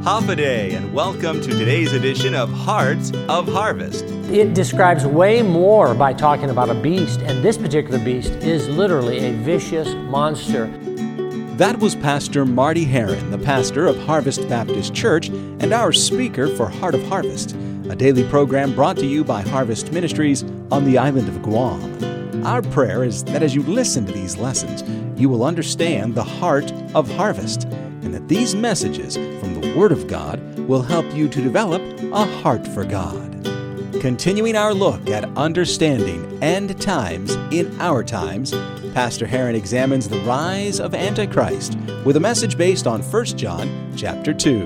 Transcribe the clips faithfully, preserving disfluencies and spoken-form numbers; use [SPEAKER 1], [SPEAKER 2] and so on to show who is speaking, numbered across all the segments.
[SPEAKER 1] Hafa and welcome to today's edition of Hearts of Harvest.
[SPEAKER 2] It describes way more by talking about a beast, and this particular beast is literally a vicious monster.
[SPEAKER 3] That was Pastor Marty Heron, the pastor of Harvest Baptist Church and our speaker for Heart of Harvest, a daily program brought to you by Harvest Ministries on the island of Guam. Our prayer is that as you listen to these lessons, you will understand the heart of harvest, and that these messages from the Word of God will help you to develop a heart for God. Continuing our look at understanding end times in our times, Pastor Heron examines the rise of Antichrist with a message based on First John chapter two.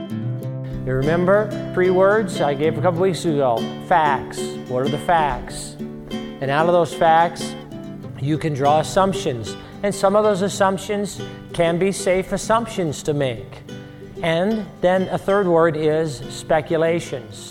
[SPEAKER 2] You remember three words I gave a couple weeks ago? Facts. What are the facts? And out of those facts, you can draw assumptions. And some of those assumptions can be safe assumptions to make. And then a third word is speculations.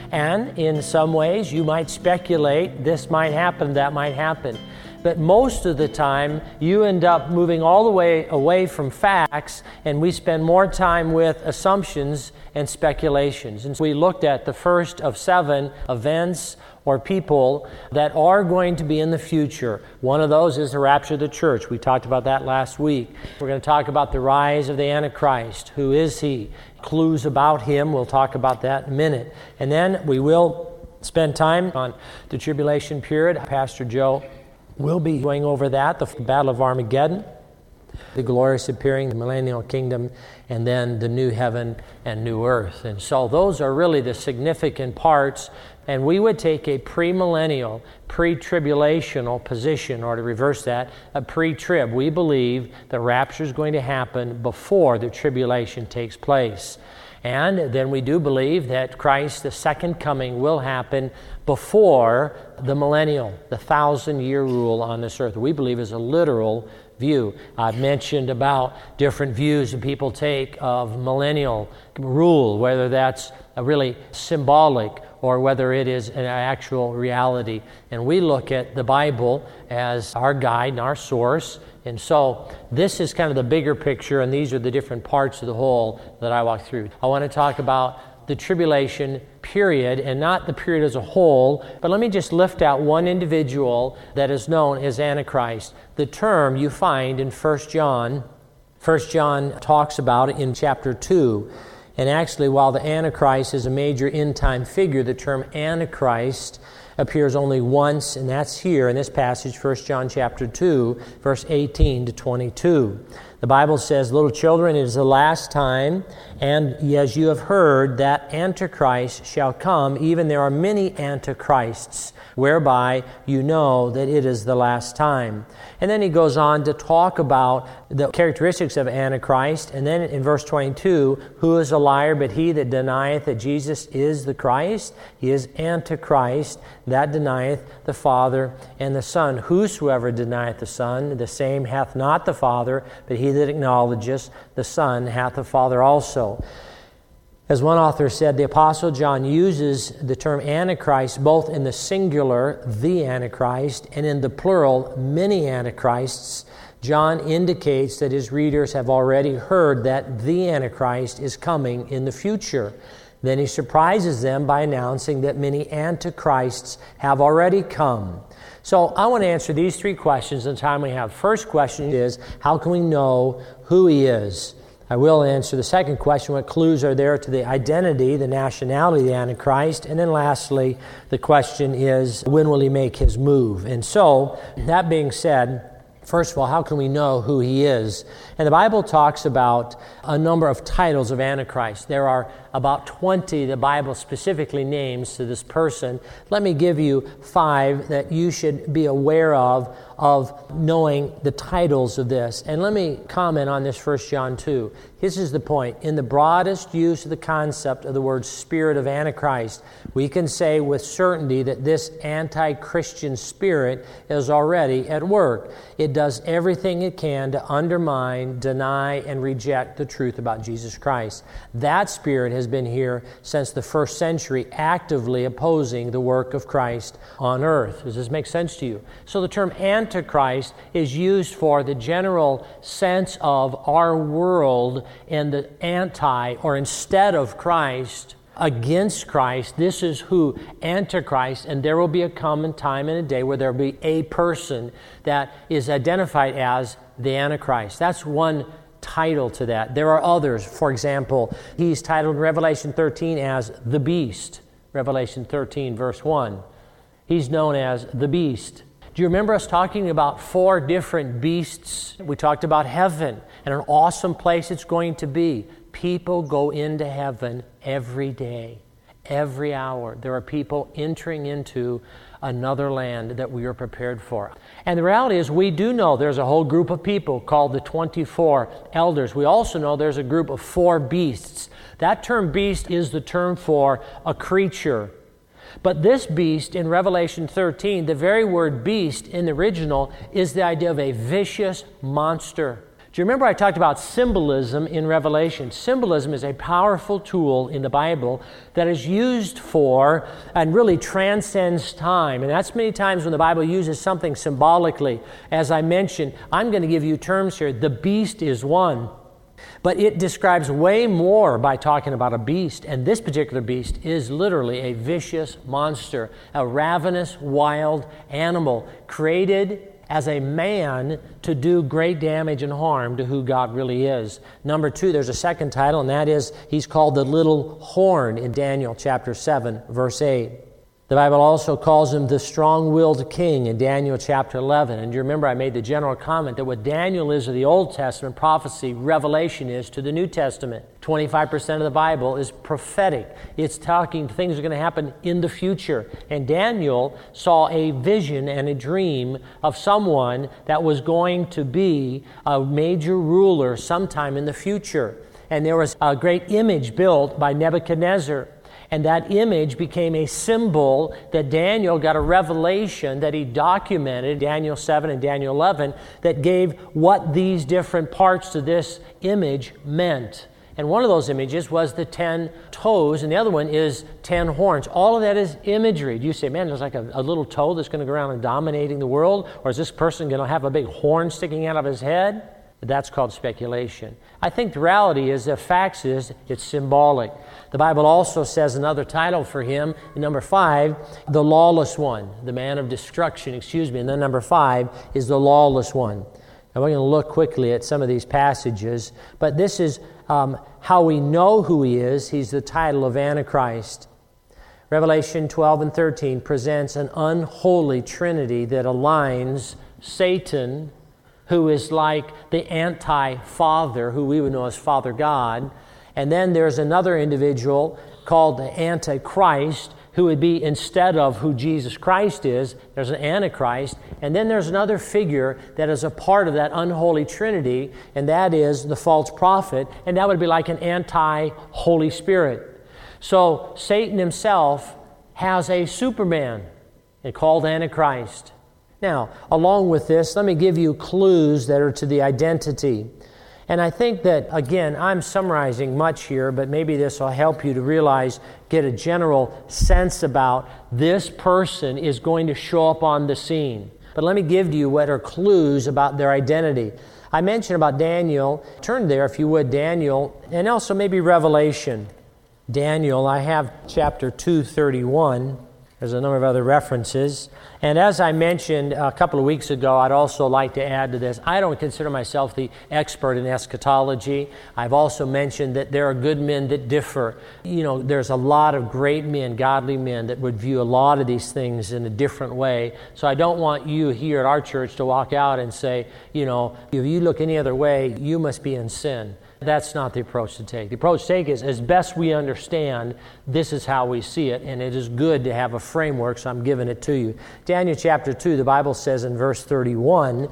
[SPEAKER 2] And in some ways, you might speculate, this might happen, that might happen. But most of the time, you end up moving all the way away from facts, and we spend more time with assumptions and speculations. And so we looked at the first of seven events or people that are going to be in the future. One of those is the rapture of the church. We talked about that last week. We're going to talk about the rise of the Antichrist. Who is he? Clues about him. We'll talk about that in a minute. And then we will spend time on the tribulation period. Pastor Joe will be going over that, the Battle of Armageddon, the glorious appearing, the millennial kingdom, and then the new heaven and new earth. And so those are really the significant parts. And we would take a premillennial, pre-tribulational position, or to reverse that, a pre-trib. We believe the rapture is going to happen before the tribulation takes place. And then we do believe that Christ, the second coming, will happen before the millennial, the thousand-year rule on this earth. We believe is a literal view. I've mentioned about different views that people take of millennial rule, whether that's a really symbolic or whether it is an actual reality. And we look at the Bible as our guide and our source. And so this is kind of the bigger picture, and these are the different parts of the whole that I walk through. I want to talk about the tribulation period, and not the period as a whole, but let me just lift out one individual that is known as Antichrist. The term you find in First John. First John talks about it in chapter two. And actually, while the Antichrist is a major end-time figure, the term Antichrist appears only once, and that's here in this passage, First John chapter two, verse eighteen to twenty-two. The Bible says, "Little children, it is the last time, and as you have heard, that Antichrist shall come, even there are many Antichrists, whereby you know that it is the last time." And then he goes on to talk about the characteristics of Antichrist, and then in verse twenty-two, "Who is a liar but he that denieth that Jesus is the Christ? He is Antichrist, that denieth the Father and the Son. Whosoever denieth the Son, the same hath not the Father, but he that acknowledgeth the Son hath the Father also." As one author said, the Apostle John uses the term Antichrist both in the singular, the Antichrist, and in the plural, many Antichrists. John indicates that his readers have already heard that the Antichrist is coming in the future. Then he surprises them by announcing that many Antichrists have already come. So I want to answer these three questions in the time we have. First question is, how can we know who he is? I will answer the second question, what clues are there to the identity, the nationality of the Antichrist? And then lastly, the question is, when will he make his move? And so, that being said, first of all, how can we know who he is? And the Bible talks about a number of titles of Antichrist. There are about twenty the Bible specifically names to this person. Let me give you five that you should be aware of, of knowing the titles of this. And let me comment on this First John two. This is the point. In the broadest use of the concept of the word spirit of Antichrist, we can say with certainty that this anti-Christian spirit is already at work. It does everything it can to undermine, deny, and reject the truth about Jesus Christ. That spirit has has been here since the first century, actively opposing the work of Christ on earth. Does this make sense to you? So the term Antichrist is used for the general sense of our world and the anti, or instead of Christ, against Christ. This is who Antichrist, and there will be a common time and a day where there will be a person that is identified as the Antichrist. That's one title to that. There are others. For example, he's titled in Revelation thirteen as the Beast. Revelation thirteen, verse one. He's known as the Beast. Do you remember us talking about four different beasts? We talked about heaven and an awesome place it's going to be. People go into heaven every day, every hour. There are people entering into another land that we are prepared for. And the reality is, we do know there's a whole group of people called the twenty-four elders. We also know there's a group of four beasts. That term beast is the term for a creature. But this beast in Revelation thirteen, the very word beast in the original is the idea of a vicious monster. Do you remember I talked about symbolism in Revelation? Symbolism is a powerful tool in the Bible that is used for and really transcends time. And that's many times when the Bible uses something symbolically. As I mentioned, I'm going to give you terms here. The beast is one. But it describes way more by talking about a beast. And this particular beast is literally a vicious monster, a ravenous, wild animal created as a man to do great damage and harm to who God really is. Number two, there's a second title, and that is, he's called the little horn in Daniel chapter seven, verse eight. The Bible also calls him the strong-willed king in Daniel chapter eleven. And you remember I made the general comment that what Daniel is of the Old Testament prophecy, Revelation is to the New Testament. twenty-five percent of the Bible is prophetic. It's talking things that are going to happen in the future. And Daniel saw a vision and a dream of someone that was going to be a major ruler sometime in the future. And there was a great image built by Nebuchadnezzar. And that image became a symbol that Daniel got a revelation that he documented, Daniel seven and Daniel eleven, that gave what these different parts to this image meant. And one of those images was the ten toes, and the other one is ten horns. All of that is imagery. Do you say, man, there's like a, a little toe that's going to go around and dominating the world? Or is this person going to have a big horn sticking out of his head? That's called speculation. I think the reality is, the facts is, it's symbolic. The Bible also says another title for him, number five, the lawless one, the man of destruction, excuse me. And then number five is the lawless one. Now we're going to look quickly at some of these passages, but this is um, how we know who he is. He's the title of Antichrist. Revelation twelve and thirteen presents an unholy trinity that aligns Satan, who is like the anti-father, who we would know as Father God. And then there's another individual called the Antichrist, who would be instead of who Jesus Christ is. There's an Antichrist. And then there's another figure that is a part of that unholy trinity, and that is the false prophet. And that would be like an anti-Holy Spirit. So Satan himself has a Superman called Antichrist. Now, along with this, let me give you clues that are to the identity. And I think that, again, I'm summarizing much here, but maybe this will help you to realize, get a general sense about this person is going to show up on the scene. But let me give you what are clues about their identity. I mentioned about Daniel. Turn there, if you would, Daniel, and also maybe Revelation. Daniel, I have chapter two thirty-one. There's a number of other references. And as I mentioned a couple of weeks ago, I'd also like to add to this, I don't consider myself the expert in eschatology. I've also mentioned that there are good men that differ. You know, there's a lot of great men, godly men, that would view a lot of these things in a different way. So I don't want you here at our church to walk out and say, you know, if you look any other way, you must be in sin. That's not the approach to take. The approach to take is, as best we understand, this is how we see it, and it is good to have a framework, so I'm giving it to you. Daniel chapter two, the Bible says in verse thirty-one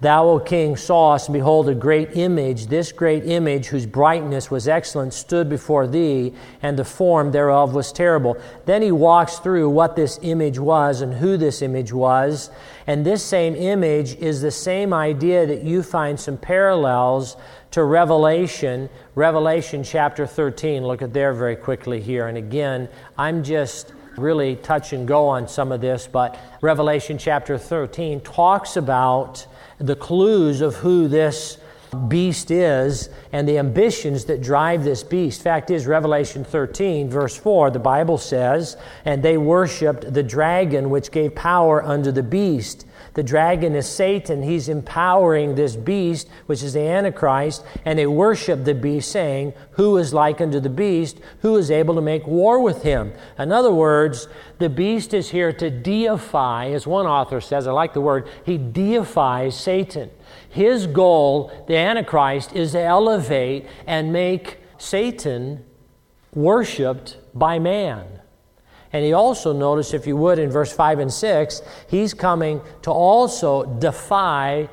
[SPEAKER 2] Thou, O king, sawest, and behold, a great image. This great image, whose brightness was excellent, stood before thee, and the form thereof was terrible. Then he walks through what this image was and who this image was. And this same image is the same idea that you find some parallels to Revelation, Revelation chapter thirteen. Look at there very quickly here. And again, I'm just really touch and go on some of this, but Revelation chapter thirteen talks about the clues of who this beast is and the ambitions that drive this beast. Fact is, Revelation thirteen, verse four, the Bible says, and they worshipped the dragon which gave power unto the beast. The dragon is Satan. He's empowering this beast, which is the Antichrist, and they worship the beast, saying, who is like unto the beast? Who is able to make war with him? In other words, the beast is here to deify, as one author says, I like the word, he deifies Satan. His goal, the Antichrist, is to elevate and make Satan worshipped by man. And he also, notice if you would, in verse five and six, he's coming to also defy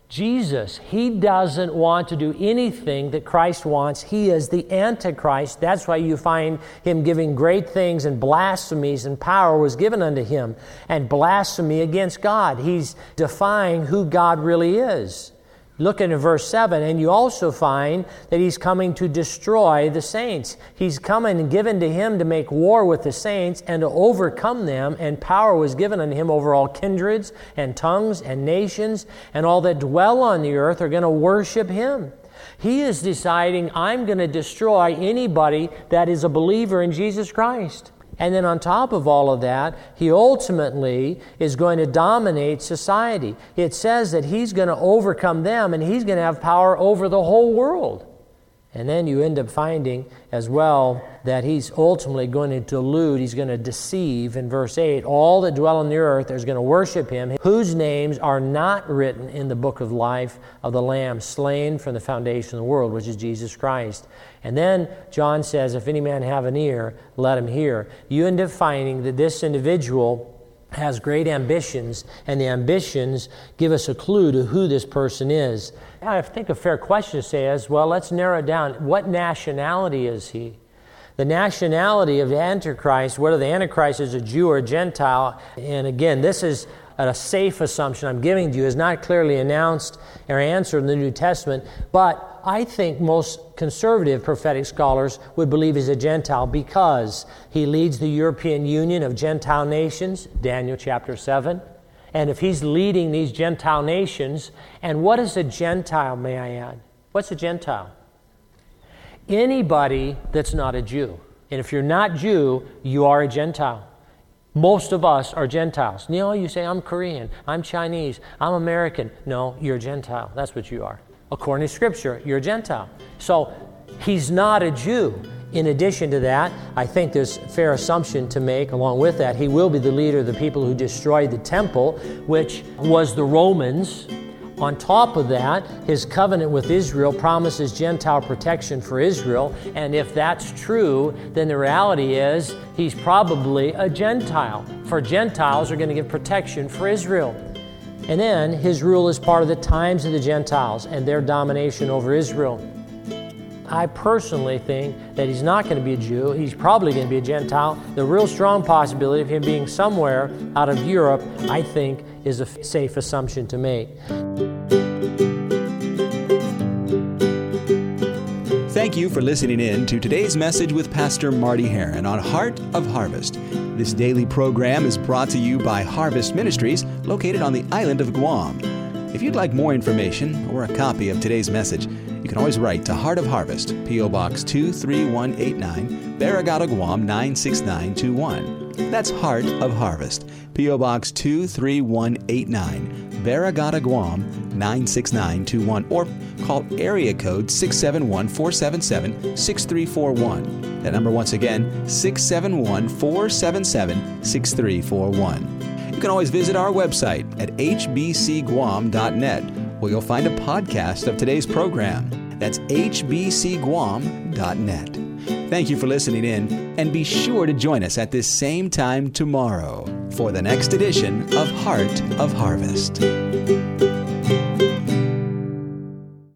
[SPEAKER 2] Jesus. He doesn't want to do anything that Christ wants. He is the Antichrist. That's why you find him giving great things, and blasphemies and power was given unto him, and blasphemy against God. He's defying who God really is. Look in verse seven, and you also find that he's coming to destroy the saints. He's coming and given to him to make war with the saints and to overcome them, and power was given unto him over all kindreds and tongues and nations, and all that dwell on the earth are going to worship him. He is deciding, I'm going to destroy anybody that is a believer in Jesus Christ. And then on top of all of that, he ultimately is going to dominate society. It says that he's going to overcome them, and he's going to have power over the whole world. And then you end up finding as well that he's ultimately going to delude, he's going to deceive, in verse eight, all that dwell on the earth is going to worship him, whose names are not written in the book of life of the Lamb slain from the foundation of the world, which is Jesus Christ. And then John says, if any man have an ear, let him hear. You end up finding that this individual has great ambitions, and the ambitions give us a clue to who this person is. I think a fair question to say is, well, let's narrow it down. What nationality is he? The nationality of the Antichrist, whether the Antichrist is a Jew or a Gentile, and again, this is a safe assumption I'm giving to you, is not clearly announced or answered in the New Testament, but I think most conservative prophetic scholars would believe he's a Gentile because he leads the European Union of Gentile nations, Daniel chapter seven. And if he's leading these Gentile nations, and what is a Gentile, may I add? What's a Gentile? Anybody that's not a Jew. And if you're not Jew, you are a Gentile. Most of us are Gentiles. You know, you say, I'm Korean, I'm Chinese, I'm American. No, you're a Gentile. That's what you are. According to Scripture, you're a Gentile. So he's not a Jew. In addition to that, I think there's a fair assumption to make along with that. He will be the leader of the people who destroyed the temple, which was the Romans. On top of that, his covenant with Israel promises Gentile protection for Israel. And if that's true, then the reality is he's probably a Gentile. For Gentiles are going to give protection for Israel. And then his rule is part of the times of the Gentiles and their domination over Israel. I personally think that he's not going to be a Jew. He's probably going to be a Gentile. The real strong possibility of him being somewhere out of Europe, I think, is a safe assumption to make.
[SPEAKER 3] Thank you for listening in to today's message with Pastor Marty Heron on Heart of Harvest. This daily program is brought to you by Harvest Ministries, located on the island of Guam. If you'd like more information or a copy of today's message, you can always write to Heart of Harvest, P O Box two three one eight nine, Barragata, Guam nine six nine two one. That's Heart of Harvest, P O Box two three one eight nine, Barragata, Guam nine six nine two one, or call area code six seven one, four seven seven, six three four one. That number once again, six seven one, four seven seven, six three four one. You can always visit our website at h b c guam dot net, where you'll find a podcast of today's program. That's h b c guam dot net. Thank you for listening in, and be sure to join us at this same time tomorrow for the next edition of Heart of Harvest.